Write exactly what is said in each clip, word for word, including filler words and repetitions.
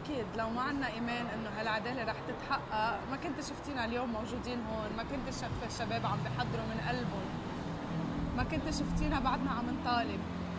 اكيد لو ما عنا ايمان انه هالعداله رح تتحقق ما كنت شفتينا اليوم موجودين هون، ما كنت شفت الشباب عم بيحضروا من قلبهم، ما كنت شفتينا بعدنا عم نطالب.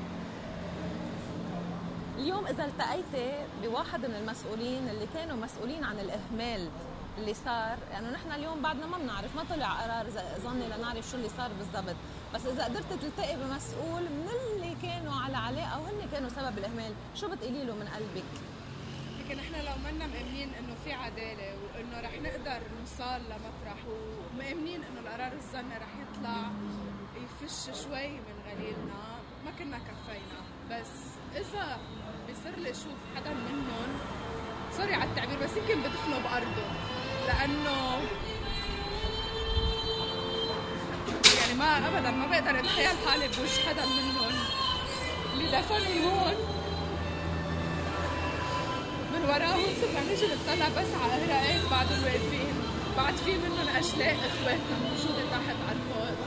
اليوم اذا التقيتي بواحد من المسؤولين اللي كانوا مسؤولين عن الاهمال اللي صار، يعني نحن اليوم بعدنا ما بنعرف، ما طلع قرار ظني لنعرف شو اللي صار بالضبط، بس اذا قدرت تلتقي بمسؤول من اللي كانوا على علاقه وهن كانوا سبب الاهمال، شو بتقولي له من قلبك؟ لكن احنا لو منا مأمنين انه في عداله وانه رح نقدر نوصل لمطرح ومأمنين انه القرار الظني رح يطلع يفش شوي من غليلنا، ما كنا كفينا. بس اذا بصير لي اشوف حدا منهم، سوري على التعبير، بس يمكن بدفنه بارضه، لانه يعني ما ابدا ما بقدر اتخيل حالي بوش حدا منهم اللي دفنوا هون من وراهم. صرنا نجي نطلع بس على هراءات بعدهم واقفين، بعد في منهم اشلاء اخواتنا موجوده تحت على الفوق.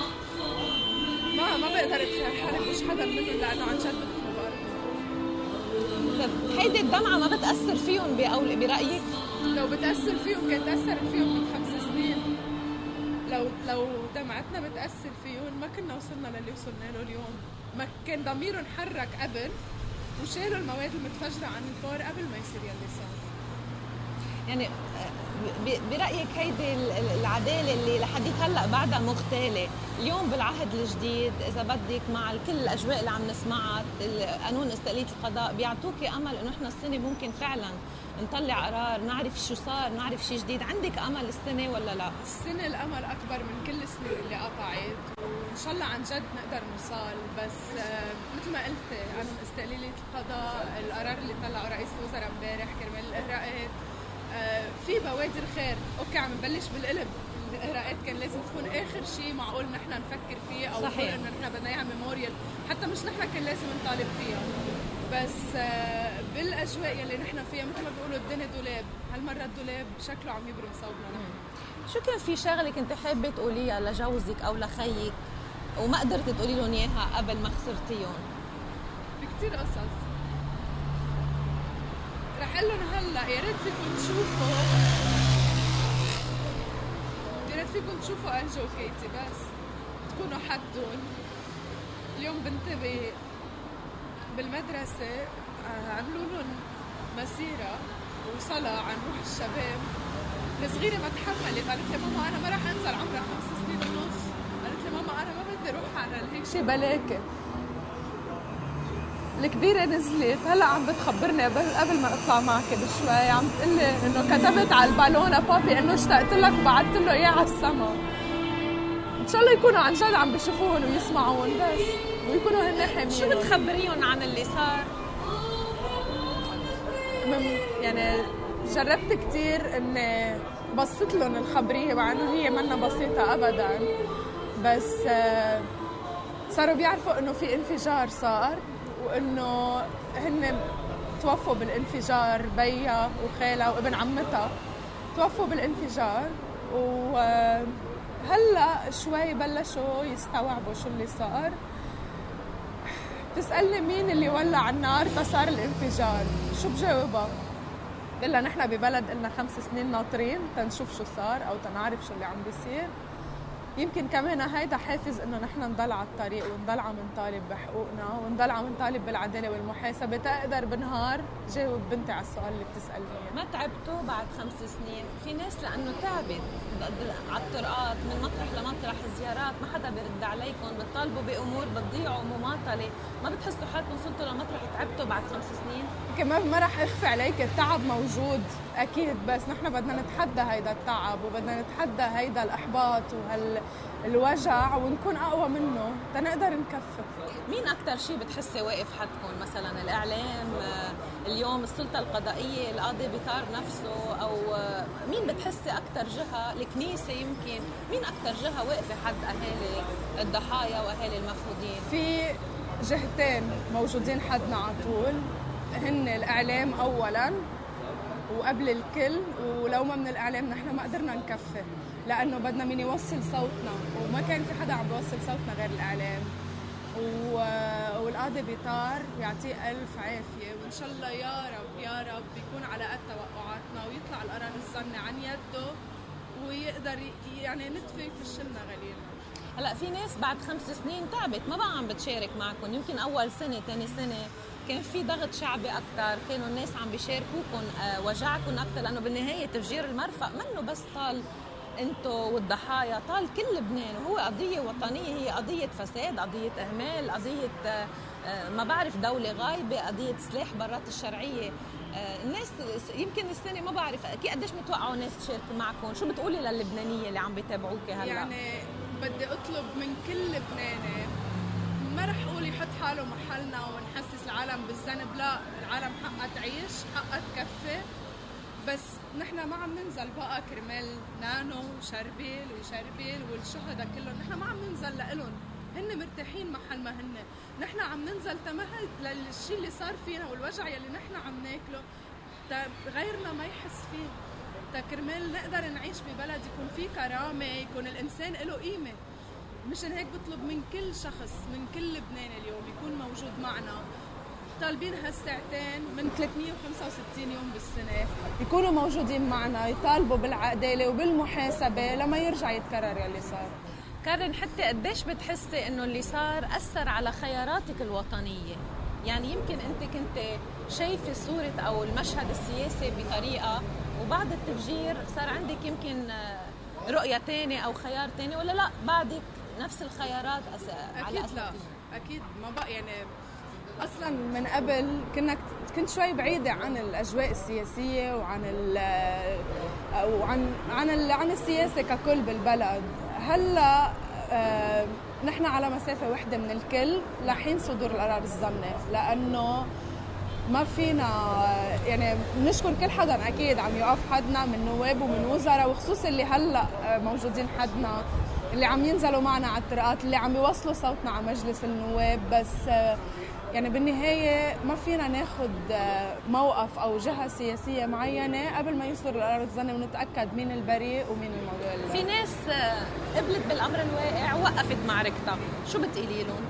ما ما بقدر اتخيل حالي بوش حدا منهم، لانه عن جد بدفنوا بارضه. طيب هيدي الدمعه ما بتاثر فيهم بقول برايك؟ لو بتاثر فيهم كانت اثرت فيهم من خمس سنين. لو لو دمعتنا بتاثر فيهم ما كنا وصلنا للي وصلنا له اليوم. ما كان ضميرهم حرك قبل وشالوا المواد المتفجره عن البار قبل ما يصير يلي صار. يعني برأيك هيدي العدالة اللي لحد هلا بعدها مغتالة، اليوم بالعهد الجديد إذا بدك مع كل الأجواء اللي عم نسمعها، قانون استقلالية القضاء، بيعطوكي أمل إنه إحنا السنة ممكن فعلا نطلع قرار، نعرف شو صار، نعرف شيء جديد؟ عندك أمل السنة ولا لا؟ السنة الأمل أكبر من كل السنين اللي قطعت، وإن شاء الله عن جد نقدر نوصل. بس مثل ما قلتي قانون استقلالية القضاء، القرار اللي طلعه رئيس الوزراء امبارح كرمال الإهراءات، في بوادر خير. اوكي عم نبلش بالقلب، الإهراءات كان لازم تكون اخر شيء معقول نحن نفكر فيه، او نقول انه نحن بدنا اياها ميموريال، حتى مش نحن كان لازم نطالب فيها. بس بالاجواء يلي نحن فيها مثل ما بيقولوا الدنيا دولاب، هالمره الدولاب شكله عم يبرم صوبنا نحن. شو كان في شغله كنت حابه تقوليها لجوزك او لخيك وما قدرت تقولي لهم اياها قبل ما خسرتيهم؟ في كثير قصص رح اقول لهم هلا، يا ريت فيكم تشوفوا يا ريت فيكم تشوفوا انجو وكيتي، بس تكونوا حدهم. اليوم بنتبه بالمدرسة عملوا لهم مسيرة وصلاة عن روح الشباب. الصغيرة ما تحملت، قالت لي ماما أنا ما رح أنزل، عمرها خمس سنين ونص، قالت لي ماما أنا ما بدي أروح على هيك شي بلاكة. الكبيرة نزلت هلا عم بتخبرني قبل ما اطلع معك بشوي، عم تقلي انه كتبت على البالونه بابي انه اشتقت لك وبعثت له اياه على السما. ان شاء الله يكونوا عن جد عم بيشوفوهم ويسمعون بس، ويكونوا هن حاميين. شو بتخبريهم عن اللي صار؟ يعني جربت كثير اني بسط لهم الخبريه، مع انه هي منا بسيطه ابدا، بس صاروا بيعرفوا انه في انفجار صار، وانه هن توفوا بالانفجار، بيها وخالها وابن عمتها توفوا بالانفجار. وهلا شوي بلشوا يستوعبوا شو اللي صار. بتسألني مين اللي ولع النار فصار الانفجار، شو بجاوبها؟ بقلها نحن ببلد إلنا خمس سنين ناطرين تنشوف شو صار أو تنعرف شو اللي عم بيصير. يمكن كمان هيدا حافز انه نحن نضل على الطريق ونضل عم نطالب بحقوقنا ونضل عم نطالب بالعداله والمحاسبه، تقدر بنهار جاوب بنتي على السؤال اللي بتسالني. ما تعبتوا بعد خمس سنين؟ في ناس لانه تعبت على الطرقات من مطرح لمطرح، زيارات ما حدا بيرد عليكم، بتطالبوا بامور بتضيعوا مماطله، ما بتحسوا حالكم وصلتوا لمطرح تعبتوا بعد خمس سنين؟ كمان ما رح اخفي عليك، التعب موجود اكيد، بس نحن بدنا نتحدى هيدا التعب وبدنا نتحدى هيدا الاحباط وهالوجع ونكون اقوى منه تنقدر نكفي. مين اكثر شيء بتحسي واقف حدكم؟ مثلا الاعلام، اليوم السلطه القضائيه، القاضي بيطار نفسه، او مين بتحسي اكثر جهه؟ الكنيسه يمكن؟ مين اكثر جهه واقفه حد اهالي الضحايا واهالي المفقودين؟ في جهتين موجودين حدنا على طول، هن الاعلام اولا وقبل الكل، ولو ما من الاعلام نحن ما قدرنا نكفي، لانه بدنا مين يوصل صوتنا، وما كان في حدا عم بيوصل صوتنا غير الاعلام. والقاضي بيطار، يعطيه الف عافيه، وان شاء الله يا رب يا رب يكون على على القرار الظني عن يده ويقدر يعني ندفي فشلنا غليل. هلا في ناس بعد خمس سنين تعبت ما بقى عم بتشارك معكم، يمكن اول سنه ثاني سنه كان في ضغط شعبي اكثر، كانوا الناس عم بيشاركوكم آه وجعكم اكثر، لانه بالنهايه تفجير المرفأ منه بس طال انتو والضحايا، طال كل لبنان، وهو قضيه وطنيه، هي قضيه فساد، قضيه اهمال، قضيه آه ما بعرف دوله غايبه، قضيه سلاح برات الشرعيه. آه الناس يمكن السنه ما بعرف اكيد قديش متوقعوا ناس تشاركوا معكم، شو بتقولي للبنانيه اللي عم بيتابعوك هلا؟ يعني بدي اطلب من كل لبناني، ما رح اقول يحط حاله محلنا ونحسس العالم بالذنب، لا، العالم حقها تعيش، حقها تكفي، بس نحن ما عم ننزل بقى كرمال نانو وشربيل وشربيل والشهداء كلهم، نحن ما عم ننزل لإلهم، هن مرتاحين محل ما هن، نحن عم ننزل تمهل للشيء اللي صار فينا والوجع يلي نحن عم ناكله تا غيرنا ما يحس فيه، تا كرمال نقدر نعيش ببلد يكون فيه كرامة، يكون الإنسان له قيمة. مشان هيك بطلب من كل شخص، من كل لبناني اليوم يكون موجود معنا، طالبين هالساعتين من ثلاثمية وخمسة وستين يوم بالسنة يكونوا موجودين معنا، يطالبوا بالعدالة وبالمحاسبة لما يرجع يتكرر يلي صار. كارلين، حتى قديش بتحسي انه اللي صار اثر على خياراتك الوطنيه؟ يعني يمكن انت كنت شايفه صوره او المشهد السياسي بطريقه، وبعد التفجير صار عندك يمكن رؤيه ثانيه او خيار ثاني، ولا لا بعدك نفس الخيارات أس... على اكيد لا، اكيد ما بقى يعني اصلا من قبل كنا كنت شوي بعيده عن الاجواء السياسيه وعن ال وعن عن ال عن السياسه ككل بالبلد. هلا آه نحن على مسافه وحده من الكل لحين صدور القرار الظني، لانه ما فينا يعني نشكر كل حدا اكيد عم يوقف حدنا من نواب ومن وزراء، وخصوصا اللي هلا موجودين حدنا، اللي عم ينزلوا معنا على الطرقات، اللي عم يوصلوا صوتنا على مجلس النواب. بس يعني بالنهاية ما فينا ناخد موقف أو جهة سياسية معينة قبل ما يصدر القرار الظني ونتأكد مين البريء ومين الموضوع. في ناس قبلت بالأمر الواقع ووقفت معركتها، شو بتقولي لهم؟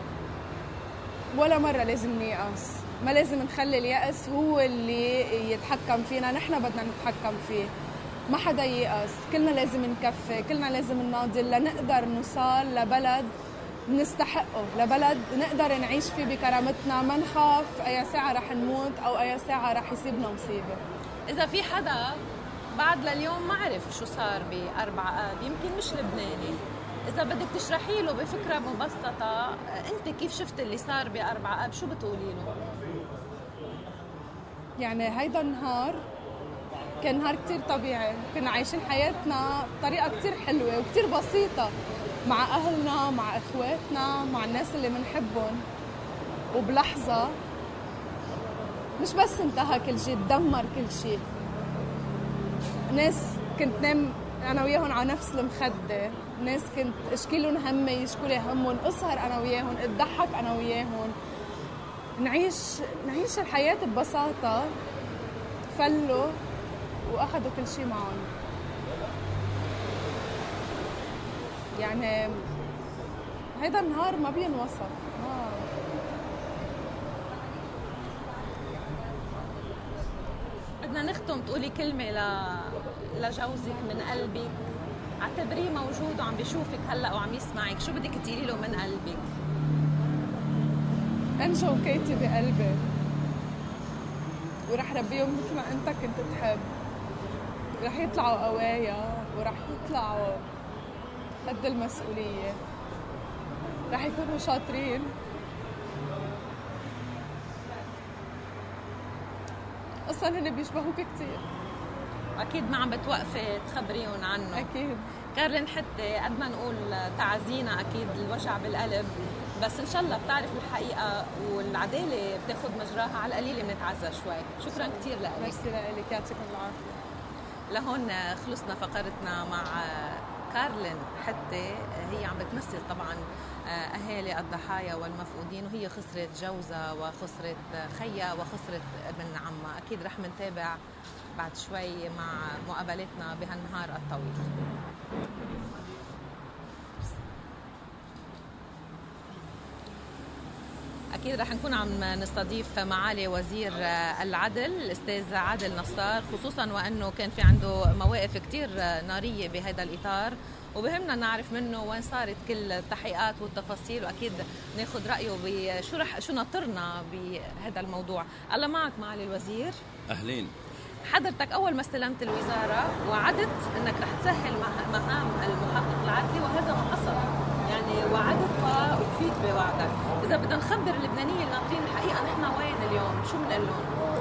ولا مرة لازم نيأس، ما لازم نخلي اليأس هو اللي يتحكم فينا، نحن بدنا نتحكم فيه، ما حدا ييأس، كلنا لازم نكفي، كلنا لازم نناضل لنقدر نوصل لبلد نستحقه، لبلد نقدر نعيش فيه بكرامتنا، ما نخاف أي ساعة رح نموت أو أي ساعة رح يصيبنا مصيبة. إذا في حدا بعد لليوم ما عرف شو صار بأربعة آب، يمكن مش لبناني، إذا بدك تشرحي له بفكرة مبسطة أنت كيف شفت اللي صار بأربعة آب، شو بتقولي له؟ يعني هيدا النهار كان نهار كتير طبيعي، كنا عايشين حياتنا بطريقة كتير حلوة وكتير بسيطة مع أهلنا، مع إخواتنا، مع الناس اللي منحبهم، وبلحظة مش بس انتهى كل شيء، تدمر كل شيء. ناس كنت نام أنا وياهم على نفس المخدة، ناس كنت اشكي لهم همي يشكوا لي همهم، اسهر أنا وياهم، اضحك أنا وياهم، نعيش نعيش الحياة ببساطة. فلوا وأخذوا كل شيء معهم. يعني هيدا النهار ما بينوصف. آه. بدنا نختم، تقولي كلمة ل... لجوزك من قلبك، اعتبريه موجود وعم بيشوفك هلا وعم يسمعك، شو بدك تقولي له من قلبك؟ انجو وكيتي بقلبي، ورح ربيهم مثل ما انت كنت تحب، رح يطلعوا قوايا ورح يطلعوا قد المسؤولية، رح يكونوا شاطرين، اصلا هن بيشبهوك كتير. اكيد ما عم بتوقفي تخبريهم عنه. اكيد. كارلين، حتى قد ما نقول تعزينا اكيد الوجع بالقلب، بس ان شاء الله بتعرف الحقيقه والعداله بتاخذ مجراها، على القليله بنتعزى شوي. شكرا كثير لك. ميرسي لك، يعطيكم العافيه. لهون خلصنا فقرتنا مع كارلين. حتى هي عم بتمثل طبعا اهالي الضحايا والمفقودين، وهي خسرت جوزها وخسرت خيها وخسرت ابن عمها. اكيد رح منتابع بعد شوي مع مقابلتنا بهالنهار الطويل. أكيد رح نكون عم نستضيف معالي وزير العدل الأستاذ عادل نصار، خصوصا وأنه كان في عنده مواقف كتير نارية بهذا الإطار، وبهمنا نعرف منه وين صارت كل التحقيقات والتفاصيل، وأكيد ناخد رأيه بشو رح شو ناطرنا بهذا الموضوع. الله معك معالي الوزير. أهلين. حضرتك أول ما استلمت الوزارة وعدت أنك رح تسهل مهام المحقق العدلي، وهذا ما حصل. يعني وعدت وفيت بوعدك. إذا بدنا نخبر اللبنانيين الناطرين الحقيقة نحن وين اليوم، شو بنقول لهم؟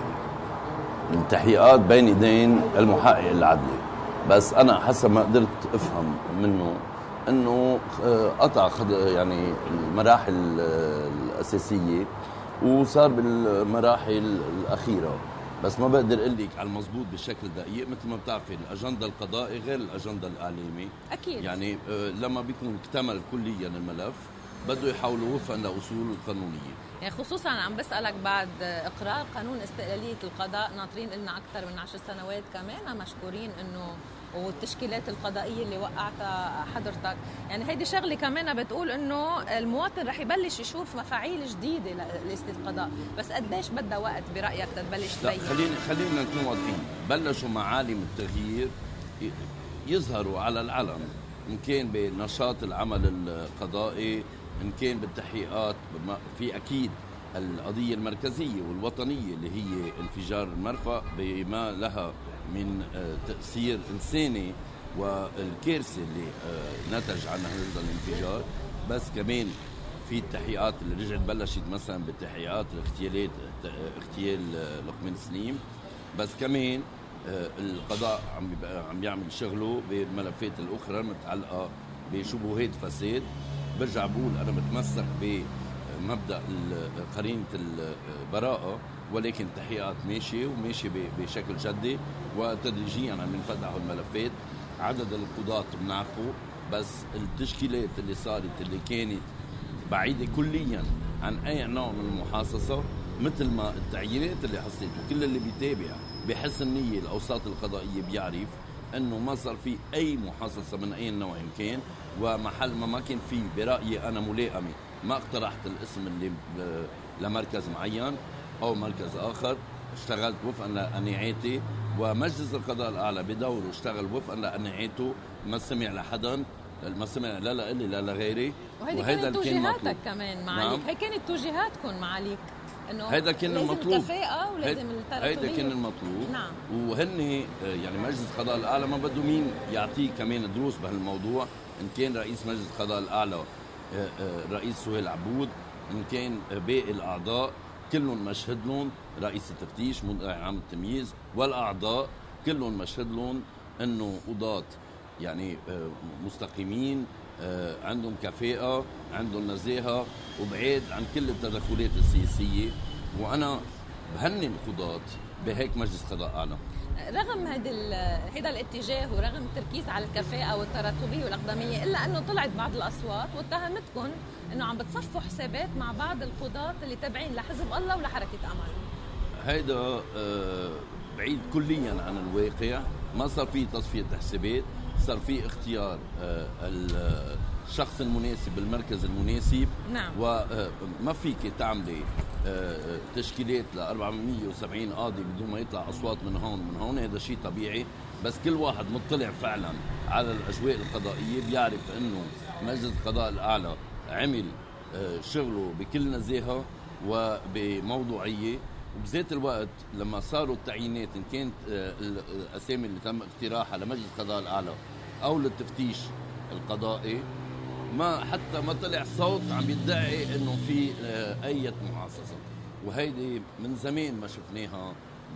التحقيقات بين يدين المحقق العدلي، بس أنا حسب ما قدرت أفهم منه أنه قطع يعني المراحل الأساسية وصار بالمراحل الأخيرة، بس ما بقدر أقول لك على المضبوط بشكل دقيق. مثل ما بتعرفي الأجندة القضائي غير الأجندة الإعلامي. أكيد. يعني لما بيكون اكتمل كليا الملف بده يحاولوا وفقا لأصول القانونية. يعني خصوصا عم بسألك بعد إقرار قانون استقلالية القضاء، ناطرين لنا أكثر من عشر سنوات كمان، مشكورين إنه والتشكيلات القضائية اللي وقعتها حضرتك. يعني هيدي شغلة كمان بتقول إنه المواطن رح يبلش يشوف مفاعيل جديدة لإجهزة القضاء، بس قديش بدها وقت برأيك تبلش تبين؟ خلينا خلينا نكون واضحين. بلشوا معالم التغيير يظهروا على العلن، إن كان بنشاط العمل القضائي، إن كان بالتحقيقات. في أكيد القضية المركزية والوطنية اللي هي انفجار المرفأ بما لها من تأثير إنساني والكارثة اللي نتج عنها هذا الانفجار. بس كمان في التحقيقات اللي رجعت بلشت مثلا بالتحقيقات الاغتيالات، اغتيال لقمان سليم. بس كمان القضاء عم عم يعمل شغله بالملفات الأخرى متعلقة بشبهات فساد. برجع بقول أنا متمسك بمبدأ قرينة البراءة، ولكن التحقيقات ماشية وماشية بشكل جدي، وتدريجيا عم ينفتحوا الملفات. عدد القضاة بنعرفه، بس التشكيلات اللي صارت اللي كانت بعيدة كليا عن أي نوع من المحاصصة، مثل ما التعيينات اللي حصلت، وكل اللي بيتابع بحسن نية الأوساط القضائية بيعرف أنه ما صار في أي محاصصة من أي نوع كان، ومحل ما ما كان في برأيي أنا ملائمة ما اقترحت الاسم اللي لمركز معين أو مركز آخر. اشتغلت وفقا لقناعاتي، ومجلس القضاء الأعلى بدوره اشتغل وفقا لقناعاته، ما سمع لحدا، ما سمع لا لإلي لا لغيري. وهذه كانت توجيهاتك كمان معاليك. نعم. هي كانت توجيهاتكم معاليك انه هذا كان لازم المطلوب، الكفاءة ولازم التراتبية. هذا كان المطلوب. نعم. وهن يعني مجلس القضاء الأعلى ما بده مين يعطيه كمان دروس بهالموضوع، إن كان رئيس مجلس القضاء الأعلى الرئيس سهيل عبود، إن كان باقي الأعضاء كلهم مشهد لهم، رئيس التفتيش، مدعي عام التمييز، والأعضاء كلهم مشهد لهم إنه قضاة يعني مستقيمين، عندهم كفاءة، عندهم نزاهة، وبعيد عن كل التدخلات السياسية. وأنا بهني القضاة بهيك مجلس قضاء أعلى. رغم هذا هذا الاتجاه ورغم التركيز على الكفاءة والتراتبية والأقدمية، إلا أنه طلعت بعض الأصوات واتهمتكم أنه عم بتصفوا حسابات مع بعض القضاة اللي تابعين لحزب الله ولحركة أمل. هيدا بعيد كليا عن الواقع. ما صار في تصفية حسابات، صار في اختيار الشخص المناسب بالمركز المناسب. نعم. وما فيك تعملي تشكيلات ل أربعمية وسبعين قاضي بدون ما يطلع أصوات من هون من هون. هذا شيء طبيعي، بس كل واحد مطلع فعلا على الأجواء القضائية بيعرف أنه مجلس القضاء الأعلى عمل شغله بكل نزاهة وبموضوعية. وبذات الوقت لما صاروا التعيينات، إن كانت الأسامي اللي تم اقتراحها لمجلس القضاء الأعلى أو للتفتيش القضائي، ما حتى ما طلع صوت عم يدعي إنه في أي محاصصة. وهيدي من زمان ما شفناها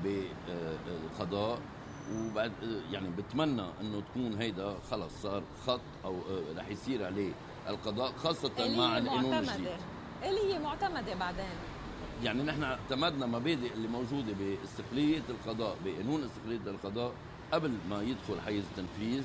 بالقضاء. وبعد يعني بتمنى إنه تكون هيدا خلص صار خط أو رح يصير عليه القضاء، خاصة مع القانون الجديد اللي هي معتمدة بعدين. يعني نحن اعتمدنا مبادئ اللي موجودة باستقلالية القضاء، بقانون استقلالية القضاء قبل ما يدخل حيز التنفيذ.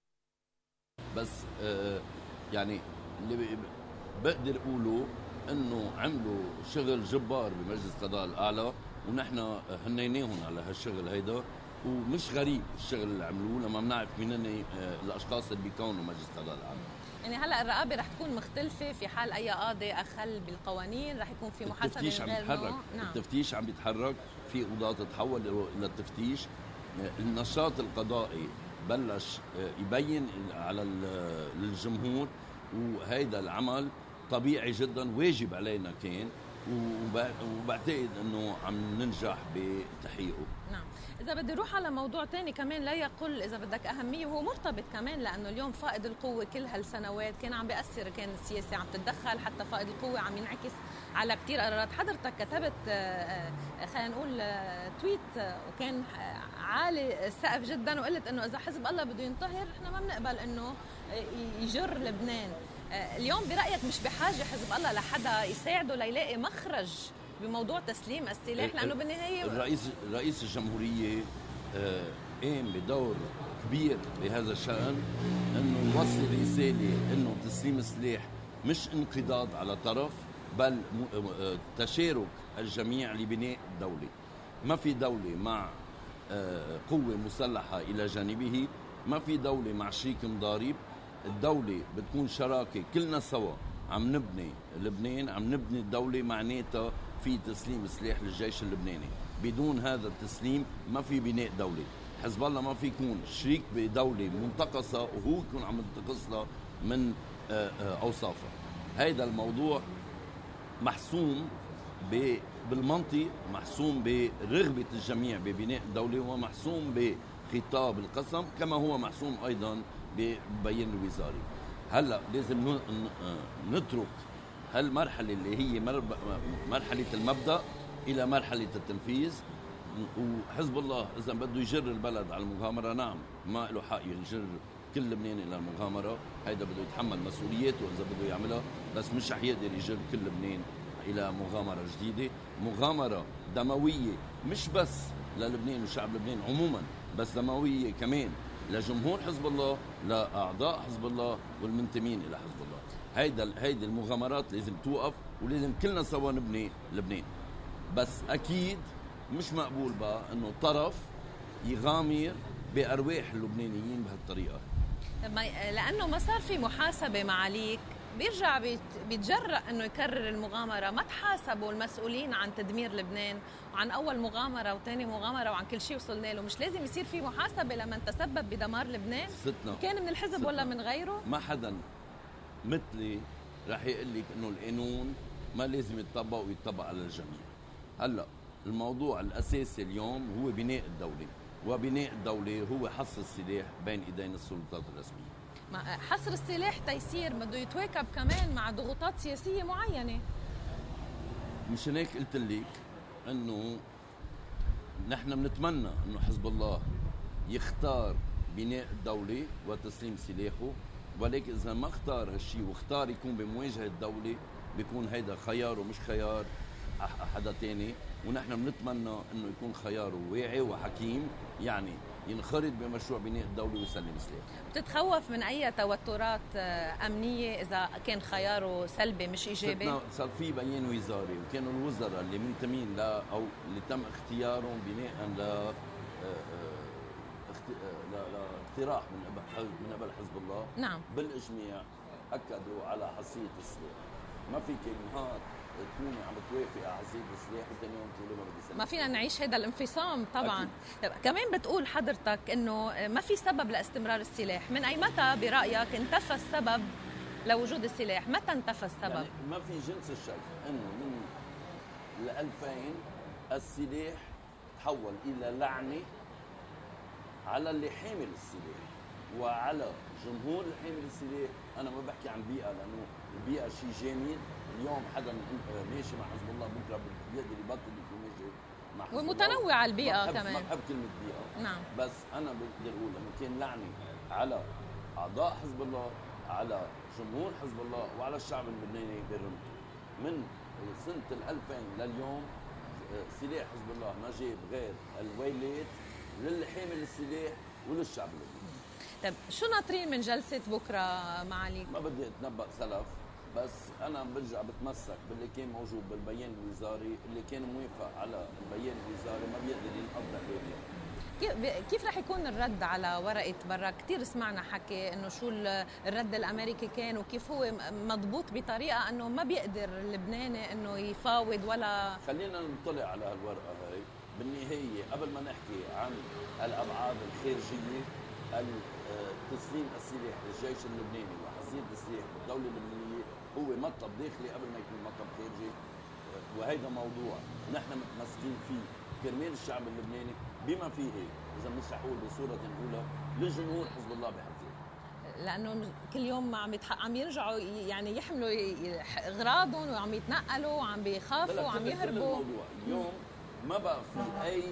بس آه يعني اللي بقدر أقوله إنه عملوا شغل جبار بمجلس القضاء الأعلى، ونحن هنيناهم على هالشغل هيدا. ومش غريب الشغل اللي عملوه لما بنعرف مين الأشخاص اللي بيكونوا مجلس القضاء الأعلى. يعني هلا الرقابه رح تكون مختلفه في حال اي قاضي اخل بالقوانين، رح يكون في محاسبه التفتيش عم غير يتحرك. نعم. التفتيش عم يتحرك، في قضاة تتحول الى التفتيش. النشاط القضائي بلش يبين على للجمهور، وهيدا العمل طبيعي جدا واجب علينا كان، وبعتقد انه عم ننجح بتحقيقه. نعم. اذا بدي اروح على موضوع تاني كمان لا يقل اذا بدك اهميه، وهو مرتبط كمان لانه اليوم فائض القوه كل هالسنوات كان عم بياثر، كان السياسه عم تتدخل، حتى فائض القوه عم ينعكس على كثير قرارات. حضرتك كتبت خلينا نقول تويت وكان عالي السقف جدا، وقلت انه اذا حزب الله بده ينطهر احنا ما بنقبل انه يجر لبنان. اليوم برأيك مش بحاجة حزب الله لحدا يساعده ليلاقي مخرج بموضوع تسليم السلاح؟ لأنه بالنهاية الرئيس رئيس الجمهورية قام بدور كبير بهذا الشأن، انه يوصل رسالة انه تسليم السلاح مش انقضاض على طرف، بل تشارك الجميع لبناء الدولة. ما في دولة مع قوة مسلحة إلى جانبه، ما في دولة مع شريك مضارب. الدولة بتكون شراكة، كلنا سوا عم نبني لبنان، عم نبني الدولة، معناتها في تسليم سلاح للجيش اللبناني. بدون هذا التسليم ما في بناء دولة. حزب الله ما في يكون شريك بدولة منتقصة وهو يكون عم ينتقصها من أوصافها. هيدا الموضوع محسوم بالمنطق، محسوم برغبة الجميع ببناء الدولة، ومحسوم بخطاب القسم، كما هو محسوم أيضا ببيان الوزاري. هلا لازم نترك هالمرحله اللي هي مرحله المبدا الى مرحله التنفيذ. وحزب الله اذا بده يجر البلد على المغامره، نعم ما له حق يجر كل لبنان الى المغامره، هيدا بده يتحمل مسؤولياته اذا بده يعملها، بس مش رح يقدر يجر كل لبنان الى مغامره جديده، مغامره دمويه مش بس للبنان وشعب لبنان عموما، بس دمويه كمان لجمهور حزب الله، لأعضاء حزب الله والمنتمين إلى حزب الله. هيدا هيدي المغامرات لازم توقف، ولازم كلنا سوا نبني لبنان. بس أكيد مش مقبول بقى إنه طرف يغامر بأرواح اللبنانيين بهالطريقة، لأنه ما صار في محاسبة معاليك. بيرجع بيتجرأ انه يكرر المغامره. ما تحاسبوا المسؤولين عن تدمير لبنان وعن اول مغامره وثاني مغامره وعن كل شيء وصلنا له؟ مش لازم يصير في محاسبه لمن تسبب بدمار لبنان؟ ستنا. كان من الحزب ستنا. ولا من غيره؟ ما حدا مثلي رح يقول لك انه القانون ما لازم يتطبق ويتطبق على الجميع. هلا الموضوع الاساسي اليوم هو بناء الدوله، وبناء الدوله هو حصر السلاح بين ايدين السلطات الرسميه. حصر السلاح تيسير بده يتواكب كمان مع ضغوطات سياسية معينة. مش هيك قلت لك انه نحن بنتمنى انه حزب الله يختار بناء الدولة وتسليم سلاحه، ولكن اذا ما اختار هالشيء واختار يكون بمواجهة الدولة، بيكون هيدا خياره مش خيار حدا تاني. ونحن بنتمنى انه يكون خياره واعي وحكيم، يعني ينخرط بمشروع بناء الدولة ويسلم سلاح. بتتخوف من أي توترات أمنية إذا كان خياره سلبي مش إيجابي؟ صار في بيان وزاري، وكانوا الوزراء اللي منتمين ل أو اللي تم اختيارهم بناء ل لاقتراح من قبل من قبل حزب الله، نعم، بالإجماع أكدوا على حصيلة السلاح. ما في نهار تكوني عم توافقي على حصيلة السلاح وثاني يوم تقولي ما بدي سلاح. ما فينا نعيش هذا الانفصام طبعا. كمان بتقول حضرتك انه ما في سبب لاستمرار السلاح. من اي متى برايك انتفى السبب لوجود السلاح؟ متى انتفى السبب؟ يعني ما في جنس الشك انه من الألفين السلاح تحول الى لعنه على اللي حامل السلاح وعلى جمهور اللي حامل السلاح. انا ما بحكي عن بيئه، لانه البيئه شيء جامد. اليوم حدا ماشي مع حزب الله بكره بيقدر يبطل يكون ماشي مع حزب الله. ومتنوعه البيئه ما كمان. ما بحب كلمه بيئه، نعم، بس انا بقدر اقول انه كان لعنه على اعضاء حزب الله، على جمهور حزب الله، وعلى الشعب اللبناني برمته. من سنه الألفين لليوم سلاح حزب الله ما جاب غير الويلات للي حامل السلاح وللشعب اللبناني. طيب شو ناطرين من جلسه بكره معاليك؟ ما بدي اتنبأ سلف، بس انا برجع بتمسك باللي كان موجود بالبيان الوزاري. اللي كان موافق على البيان الوزاري ما بيقدر ينقض عليه. كيف رح يكون الرد على ورقة برا؟ كتير سمعنا حكي انه شو الرد الامريكي كان وكيف هو مضبوط بطريقة انه ما بيقدر اللبناني انه يفاوض ولا. خلينا نطلع على هالورقة هاي. بالنهاية قبل ما نحكي عن الابعاد الخارجية، تسليم السلاح للجيش اللبناني وحصيلة السلاح بالدولة اللبنانية هو مطلب داخلي قبل ما يكون مطلب خارجي، وهيدا موضوع نحن متمسكين فيه كرمال الشعب اللبناني بما فيه، اذا مش رح اقول بصوره اولى لجمهور حزب الله بحد ذاته، لانه كل يوم عم يتح... عم يرجعوا يعني يحملوا اغراضهم وعم يتنقلوا وعم بيخافوا وعم يهربوا. اليوم ما بقى في اي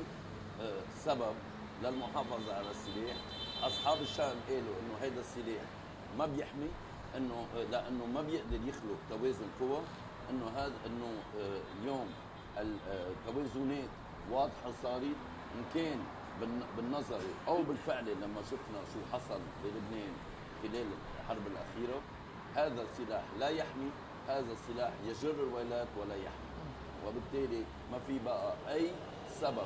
سبب للمحافظه على السلاح. اصحاب الشأن قالوا انه هيدا السلاح ما بيحمي، انه لانه ما بيقدر يخلق توازن قوى، انه هذا انه اليوم التوازنات واضحه صارت ان كان بالنظري او بالفعل. لما شفنا شو حصل بلبنان خلال الحرب الاخيره، هذا السلاح لا يحمي، هذا السلاح يجر الويلات ولا يحمي، وبالتالي ما في بقى اي سبب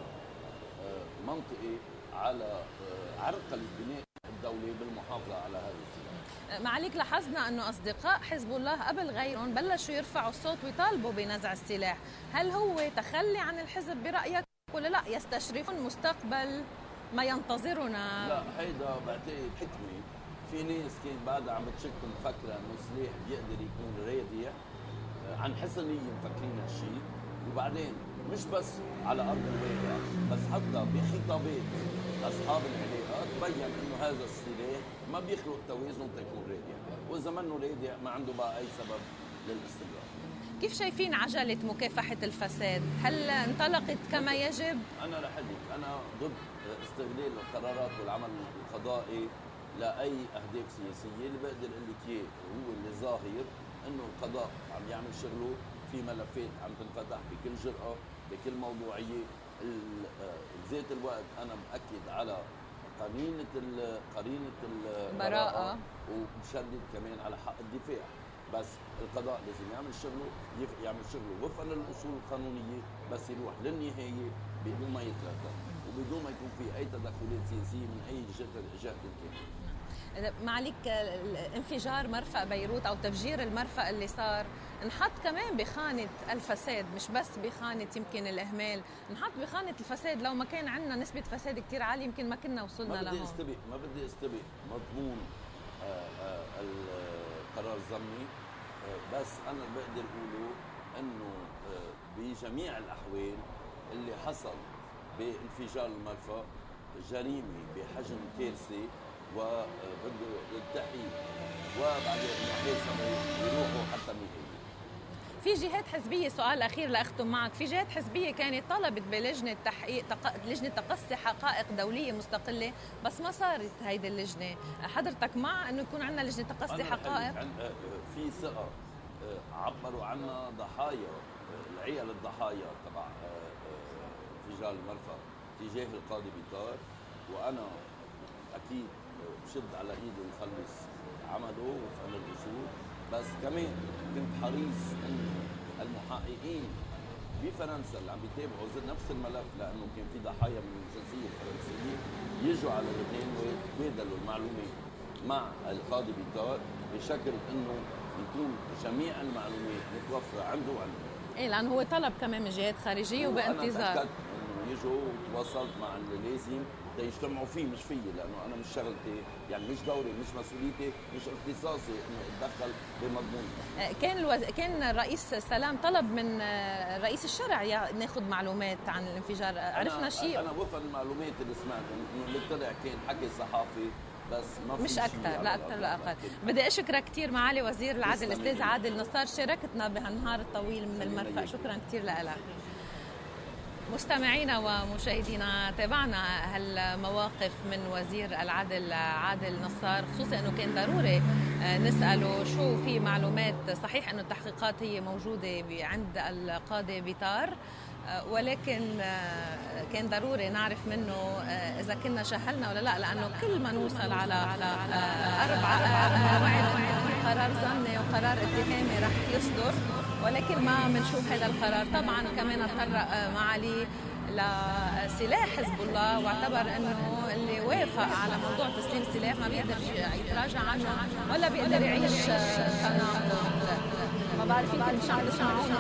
منطقي على عرقله بناء الدوله بالمحافظه على هذا السلاح. معاليك لاحظنا انه اصدقاء حزب الله قبل غيرهم بلشوا يرفعوا الصوت ويطالبوا بنزع السلاح، هل هو تخلي عن الحزب برايك ولا لا يستشرفون مستقبل ما ينتظرنا؟ لا، هيدا بعتقد حكمه. في ناس كانت بعدها عم بتشك مفكره انه السلاح بيقدر يكون رادع، عن حسن نيه مفكرين هالشيء، وبعدين مش بس على ارض الواقع بس حتى بخطابات اصحاب العلاقات بين انه هذا السلاح ما بيخلق توازن تكون رادع، واذا منه رادع ما عنده بقى اي سبب للاستمرار. كيف شايفين عجله مكافحه الفساد؟ هل انطلقت كما يجب؟ انا رح اقول انا ضد استغلال القرارات والعمل القضائي لاي اهداف سياسيه. اللي بقدر اقول لك اياه هو اللي ظاهر انه القضاء عم يعمل شغله، في ملفات عم تنفتح بكل جرأة بكل موضوعية. بذات الوقت أنا مأكد على قرينة قرينة البراءة ومشدد كمان على حق الدفاع، بس القضاء لازم يعمل شغله، يعمل شغله وفقا للأصول القانونية، بس يروح للنهاية بدون ما يتردد وبدون ما يكون في أي تدخلات سياسية من أي جهة كان. معليك انفجار مرفأ بيروت أو تفجير المرفأ اللي صار نحط كمان بخانة الفساد، مش بس بخانة يمكن الإهمال، نحط بخانة الفساد. لو ما كان عندنا نسبة فساد كتير عالية يمكن ما كنا وصلنا لهون. ما بدي استبق ما بدي استبق مضمون القرار الضمني، بس أنا بقدر أقوله إنه بجميع الأحوال اللي حصل بانفجار المرفأ جريمة بحجم كارثي، وبده يلتحي وبعدين المحاسبة يروحوا حتى النهاية. في جهات حزبية، سؤال أخير لأختم معك، في جهات حزبية كانت طلبت بلجنة تحقيق تق... لجنة تقصي حقائق دولية مستقلة، بس ما صارت هيدي اللجنة. حضرتك مع إنه يكون عندنا لجنة تقصي حقائق؟ في ثقة عبروا عنا ضحايا، العيال الضحايا تبع انفجار المرفأ تجاه القاضي بيطار، وأنا أكيد بشد على ايده يخلص عمله وفق الاصول، بس كمان كنت حريص انه المحققين بفرنسا اللي عم بيتابعوا نفس الملف، لانه كان في ضحايا من الجنسيه الفرنسيه، يجوا على لبنان ويتبادلوا المعلومات مع القاضي بيطار بشكل انه يكون جميع المعلومات متوفره عنده وعنده. ايه، لانه هو طلب كمان من جهات خارجيه وبانتظار. انا تاكدت انه يجوا وتواصلت مع اللي لازم يجتمعوا فيه، مش فيي، لانه انا مش شغلتي، يعني مش دوري، مش مسؤوليتي، مش اختصاصي انه اتدخل بمضمون. كان الوز... كان الرئيس سلام طلب من رئيس الشرع ناخذ معلومات عن الانفجار، عرفنا شيء؟ انا وفق المعلومات اللي سمعت انه اللي طلع كان حكي صحافي بس ما في مش اكثر، لا اكثر لا اقل. بدي اشكرك كثير معالي وزير العدل الاستاذ عادل نصار، شاركتنا بهالنهار الطويل من المرفأ، شكرا كثير لك. مستمعينا ومشاهدينا، تابعنا هالمواقف من وزير العدل عادل نصار، خصوصا انه كان ضروري نساله شو في معلومات. صحيح انه التحقيقات هي موجوده عند القاضي بيطار، ولكن كان ضروري نعرف منه اذا كنا شهلنا ولا لا، لانه كل ما نوصل على اربع موعد قرار ظني وقرار اتهامي رح يصدر، ولكن ما بنشوف هذا القرار. طبعا كمان اضطر معالي لسلاح حزب الله، واعتبر انه اللي وافق على موضوع تسليم السلاح ما بيقدر يتراجع عنه ولا بيقدر يعيش تناقض. ما بعرف يمكن مش عم تسمعوني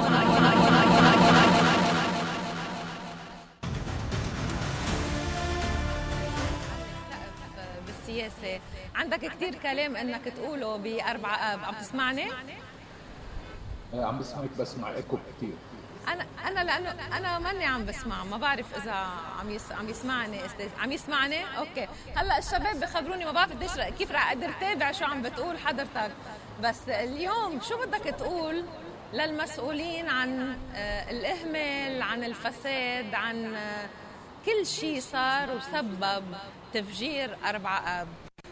بالسياسة. عندك كتير كلام انك تقوله بأربعة آب. عم تسمعني؟ عم بسمعك، بسمع ايكو كثير. انا انا لانه انا ماني عم بسمع، ما بعرف اذا عم يس... عم يسمعني استاذ. عم يسمعني؟ اوكي. هلا الشباب بخبروني، ما بعرف قديش كيف رح اقدر اتابع شو عم بتقول حضرتك. بس اليوم شو بدك تقول للمسؤولين عن الاهمال، عن الفساد، عن كل شيء صار وسبب تفجير أربعة آب؟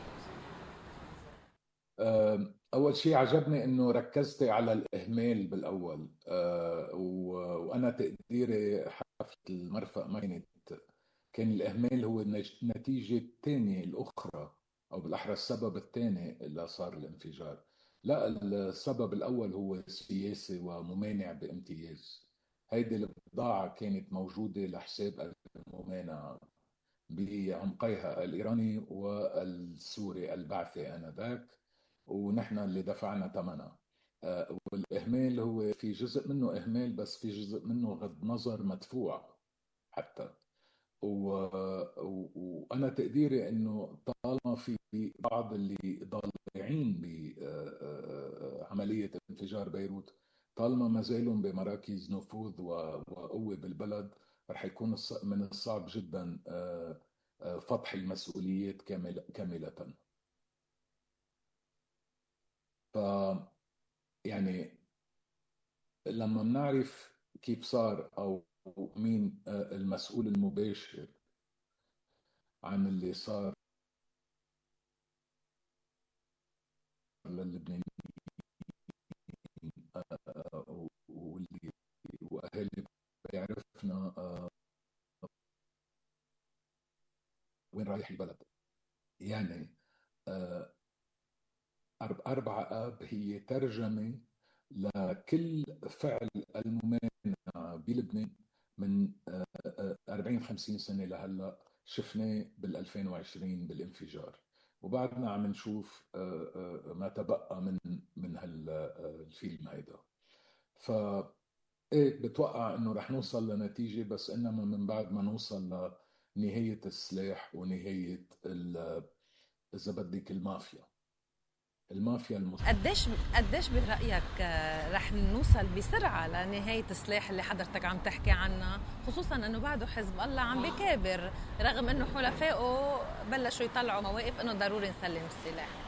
أول شيء عجبني إنه ركزتي على الإهمال بالأول، أه وأنا تقديري حفلة المرفأ ما كانت، كان الإهمال هو النتيجة الثانية الأخرى، أو بالأحرى السبب الثاني اللي صار الانفجار. لا، السبب الأول هو سياسي وممانع بامتياز. هيدي البضاعة كانت موجودة لحساب الممانعة بعمقيها الإيراني والسوري البعثي آنذاك، ونحن اللي دفعنا ثمنها. آه والإهمال هو في جزء منه إهمال، بس في جزء منه غض نظر مدفوع حتى. وأنا تقديري إنه طالما في بعض اللي ضالعين بعملية انفجار بيروت، طالما ما زالوا بمراكز نفوذ وقوة بالبلد، رح يكون من الصعب جدا فتح المسؤوليات كاملة. ف يعني لما بنعرف كيف صار او مين المسؤول المباشر عن اللي صار للبنانيين واللي واهالي بيعرفنا وين رايح البلد، يعني أربعة آب هي ترجمة لكل فعل الممانعة بلبنان من أربعين خمسين سنة لهلا، شفناه بالألفين وعشرين بالانفجار، وبعدنا عم نشوف ما تبقى من من هالفيلم هيدا. ف ايه بتوقع انه رح نوصل لنتيجة، بس انما من بعد ما نوصل لنهاية السلاح ونهاية اذا بدك المافيا المافيا المسلمة. قديش قديش برايك رح نوصل بسرعه لنهايه السلاح اللي حضرتك عم تحكي عنها، خصوصا انه بعده حزب الله عم بكابر رغم انه حلفائه بلشوا يطلعوا مواقف انه ضروري نسلم السلاح؟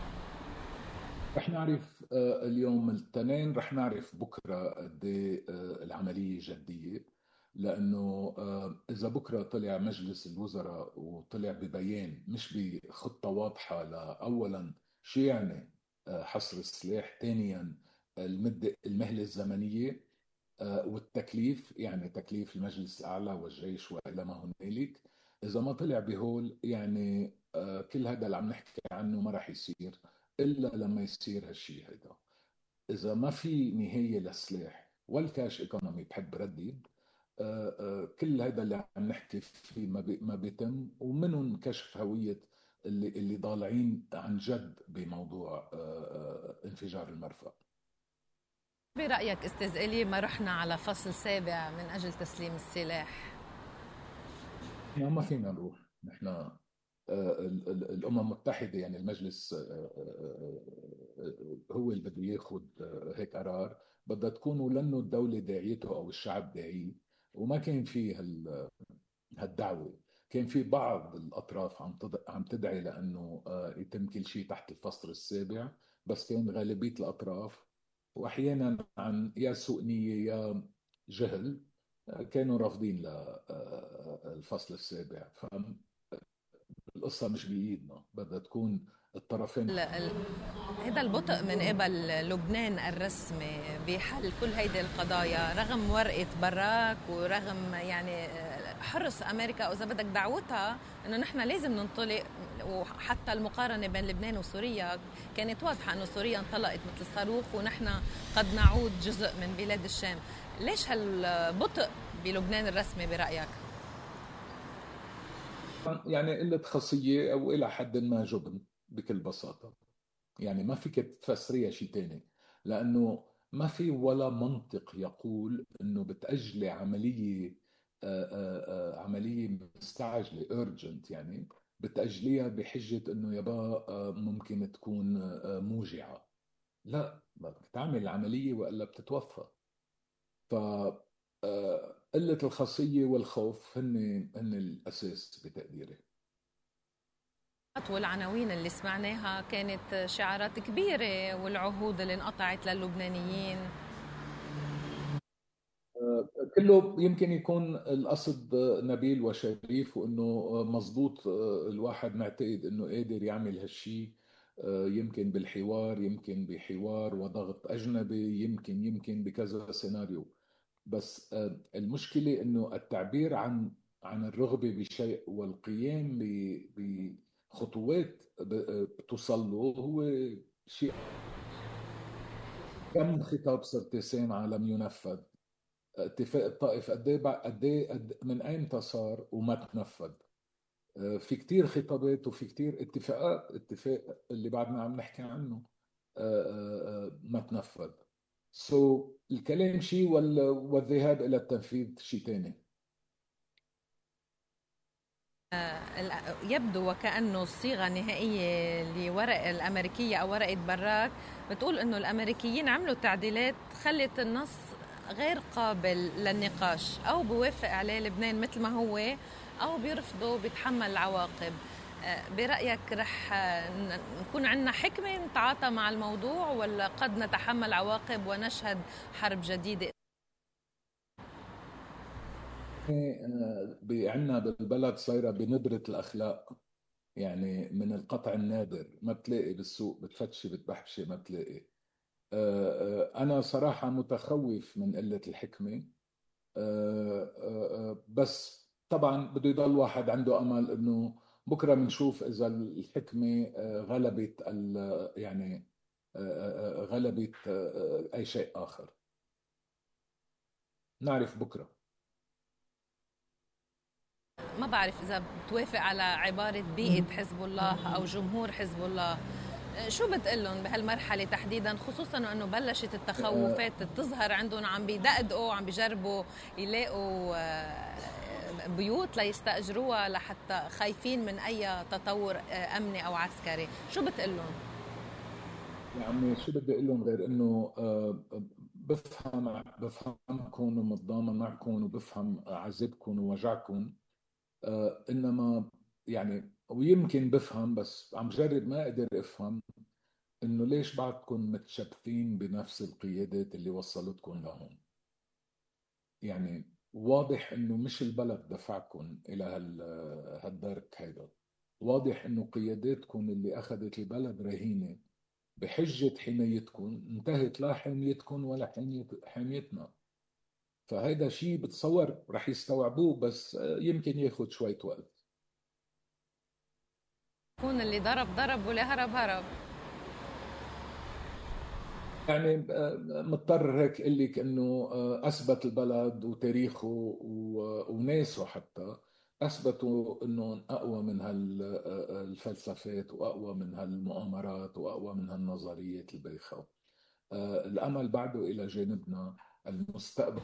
رح نعرف اليوم الاثنين، رح نعرف بكره قد ايه العمليه جديه، لانه اذا بكره طلع مجلس الوزراء وطلع ببيان مش بخطه واضحه لاولا شو يعني حصر السلاح، ثانيا المدة المهلة الزمنية والتكليف، يعني تكليف المجلس الأعلى والجيش وإلى ما هنالك، إذا ما طلع بهول يعني كل هذا اللي عم نحكي عنه ما رح يصير إلا لما يصير هالشيء هذا. إذا ما في نهاية للسلاح والكاش إيكونومي، بحب ردد كل هذا اللي عم نحكي فيه ما بيتم، ومنهم كشف هوية اللي اللي ضالعين عن جد بموضوع انفجار المرفأ. برأيك استاذ إلي ما رحنا على فصل سابع من أجل تسليم السلاح؟ يعني ما فينا نروح، نحن الأمم المتحدة يعني المجلس هو اللي بده ياخذ هيك قرار، بدها تكون ولنه الدولة داعيته أو الشعب داعيه، وما كان في هالدعوة. كان في بعض الأطراف عم عم تدعي لأنه يتم كل شيء تحت الفصل السابع، بس كان غالبية الأطراف وأحيانا عن يا سوء نية يا جهل كانوا رافضين للفصل السابع. فالقصة مش بإيدنا، بدها تكون الطرفين. هذا البطء من قبل لبنان الرسمي بحل كل هيدي القضايا رغم ورقة براك ورغم يعني حرص أمريكا أو إذا بدك دعوتها إنه نحن لازم ننطلق، وحتى المقارنة بين لبنان وسوريا كانت واضحة إنه سوريا انطلقت مثل الصاروخ ونحن قد نعود جزء من بلاد الشام. ليش هالبطء بلبنان الرسمي برأيك؟ يعني قلة خاصية أو إلى حد ما جبن بكل بساطة. يعني ما فيك تفسريها شيء تاني، لأنه ما في ولا منطق يقول إنه بتأجلي عملية آه، آه، آه، عملية مستعجلة urgent، يعني بتأجليها بحجة إنه يبا آه، ممكن تكون آه، موجعة. لا، بدك تعمل العملية وإلا بتتوفى. ف آه، قلة الخاصية والخوف هن هن الأساس بتقديري. والعناوين اللي سمعناها كانت شعارات كبيرة، والعهود اللي انقطعت للبنانيين. كله يمكن يكون القصد نبيل وشريف، وانه مزبوط الواحد معتقد انه قادر يعمل هالشي، يمكن بالحوار، يمكن بحوار وضغط اجنبي، يمكن يمكن بكذا سيناريو. بس المشكلة انه التعبير عن عن الرغبة بشيء والقيام ب- بخطوات بتوصل له هو شيء. كم خطاب صرت سامعة لم ينفذ؟ اتفاق الطائف قد ايه قد ايه قد- من ايمتى صار وما تنفذ؟ آه، في كتير خطابات وفي كتير اتفاقات، اتفاق اللي بعدنا عم نحكي عنه آه، آه، آه، ما تنفذ. سو so, الكلام شيء وال- والذهاب الى التنفيذ شيء ثاني. يبدو وكأنه الصيغة النهائية لورق الأمريكية أو ورقة براك بتقول أنه الأمريكيين عملوا تعديلات خلت النص غير قابل للنقاش، أو بوافق عليه لبنان مثل ما هو أو بيرفضه بيتحمل العواقب. برأيك رح نكون عندنا حكمة نتعاطى مع الموضوع، ولا قد نتحمل عواقب ونشهد حرب جديدة؟ عندنا بالبلد صايرة بندرة الأخلاق، يعني من القطع النادر ما بتلاقي بالسوق، بتفتشي بتبحشي ما بتلاقي. آه، آه، أنا صراحة متخوف من قلة الحكمة. آه، آه، آه، بس طبعا بده يضل واحد عنده أمل إنه بكرة بنشوف إذا الحكمة آه، غلبت ال- يعني آه، آه، غلبت آه، أي شيء آخر. نعرف بكرة. ما بعرف إذا بتوافق على عبارة بيئة حزب الله أو جمهور حزب الله. شو بتقلن بهالمرحلة تحديدا، خصوصا أنه بلشت التخوفات تظهر عندهم، عم بيدقدقوا، عم بيجربوا يلاقوا بيوت ليستأجروها لحتى خايفين من أي تطور أمني أو عسكري. شو بتقلن؟ يا عمي شو بدي اقول لهم غير انه آه، بفهم بفهمكم ومتضامن معكم وبفهم عذابكم ووجعكم. آه، انما يعني ويمكن بفهم، بس عم جرب ما اقدر افهم انه ليش بعدكم متشبثين بنفس القيادات اللي وصلتكم لهون. يعني واضح انه مش البلد دفعكم الى هال- هالدرك هيدا. واضح انه قياداتكم اللي اخذت البلد رهينه بحجة حمايتكم انتهت لا حمايتكم ولا حماية حمايتنا. فهذا شيء بتصور رح يستوعبوه، بس يمكن ياخد شوية وقت. يكون اللي ضرب ضرب واللي هرب هرب. يعني مضطر هيك اقول لك انه اثبت البلد وتاريخه وناسه حتى اثبتوا انه اقوى من هالفلسفات واقوى من هالمؤامرات واقوى من هالنظريات البايخه. الامل بعده الى جانبنا. المستقبل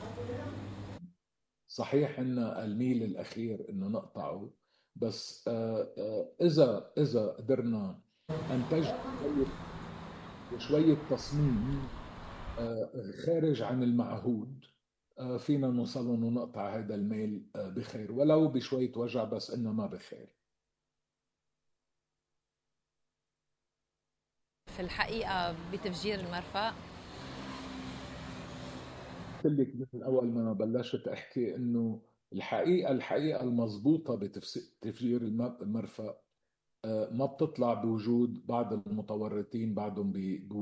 صحيح ان الميل الاخير انه نقطعه، بس آه، آه، اذا اذا قدرنا انتج شويه تصميم آه، خارج عن المعهود، آه، فينا نوصل ونقطع هذا الميل آه، بخير، ولو بشويه وجع، بس انما بخير. في الحقيقة بتفجير المرفأ قلت لك من اول ما بلشت احكي انه الحقيقه الحقيقه المضبوطه بتفجير المرفأ ما بتطلع بوجود بعض المتورطين بعضهم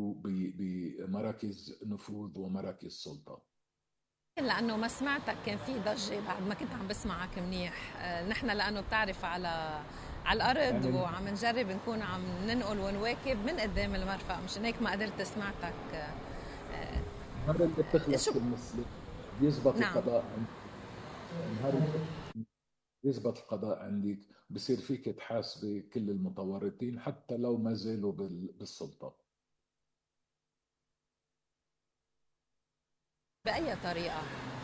بمراكز نفوذ ومراكز سلطة. لأنه ما سمعتك كان في ضجة بعد ما كنت عم بسمعك منيح. آه، نحن لأنه بتعرف على على الأرض يعني وعم نجرب نكون عم ننقل ونواكب من قدام المرفأ، مشان هيك ما قدرت اسمعتك. مرة اللي بتخلص المسلم بيزبط نعم. القضاء. نهار يثبت القضاء عندك بصير فيك تحاسبي كل المتورطين حتى لو ما زالوا بال- بالسلطة. بأي طريقة؟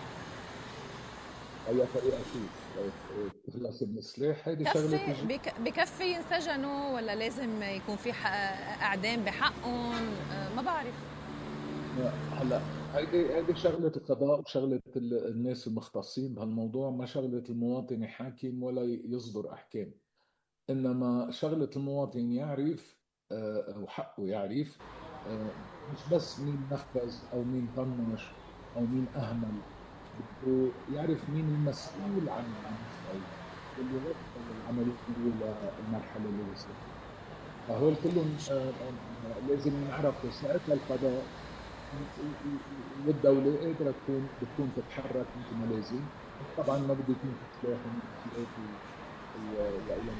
أي طريقة كيف تخلص من السلاح؟ هيدي شغلة كفي تجي. بك بكفي ينسجنوا ولا لازم يكون في حق- اعدام بحقهم؟ آه، ما بعرف. هلا هيدي هيدي شغلة القضاء وشغلة ال- الناس المختصين بهالموضوع، ما شغلة المواطن يحاكم ولا يصدر أحكام. إنما شغلة المواطن يعرف، آه، وحقه يعرف، آه، مش بس مين نفذ أو مين طنش أو مين أهمل، بده يعرف مين المسؤول عن النفاذ واللي وصل العملية للمرحلة اللي وصلت. فهول كلهم آه، آه، لازم ينعرفوا ساعتها القضاء والدولة قادرة تكون بتكون تتحرك مثل ما لازم. طبعا ما بده يكون في سلاح ومسلحات و- وأي.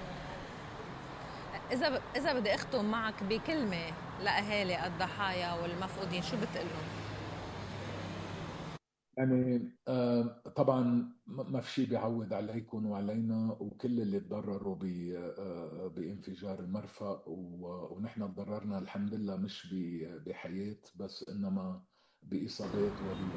اذا ب... اذا بدي اختم معك بكلمه لاهالي الضحايا والمفقودين، شو بتقلهم؟ يعني آه، طبعا ما ما في شيء بيعود عليكم وعلينا وكل اللي تضرروا ب- آه، بانفجار المرفأ، و- ونحن تضررنا الحمد لله مش ب- بحياة بس، إنما بإصابات وب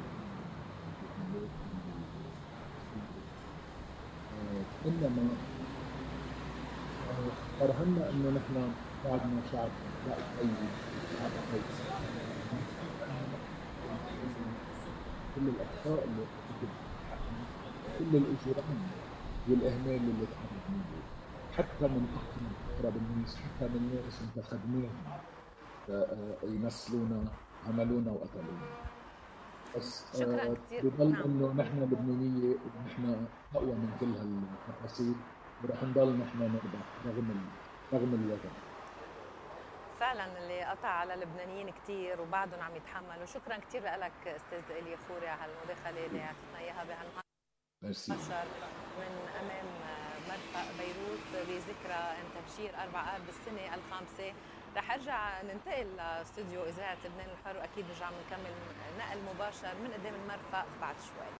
آه، إنما آه، برهنا إنه نحن شعبنا شعب شعب طيب وشعب طيب. ونسينا إنه نحن مسؤولين كل الأخطاء اللي ارتكبت بحقنا، كل الإجرام والإهمال اللي تعرضنا له، حتى من أقرب أقرب الناس، حتى من ناس انتخبناهم آه، آه، يمثلونا، عملونا وقتلونا. بس شكرا آه، كثير. بضل نعم. إنه نحن لبنانية ونحن أقوى من كل هالتفاصيل، ورح نضل نحن نربح رغم ال... رغم الوجع. فعلا اللي قطع على اللبنانيين كثير وبعدهم عم يتحملوا. شكرا كثير لك استاذ إيليا خوري على هالمداخله اللي اعطيتنا اياها بهالنهار ميرسي. من امام مرفأ بيروت بذكرى تهجير أربعة آب بالسنه الخامسه. رح ارجع ننتقل لاستوديو اذاعه لبنان الحر، واكيد نرجع بنكمل نقل مباشر من قدام المرفأ بعد شوي.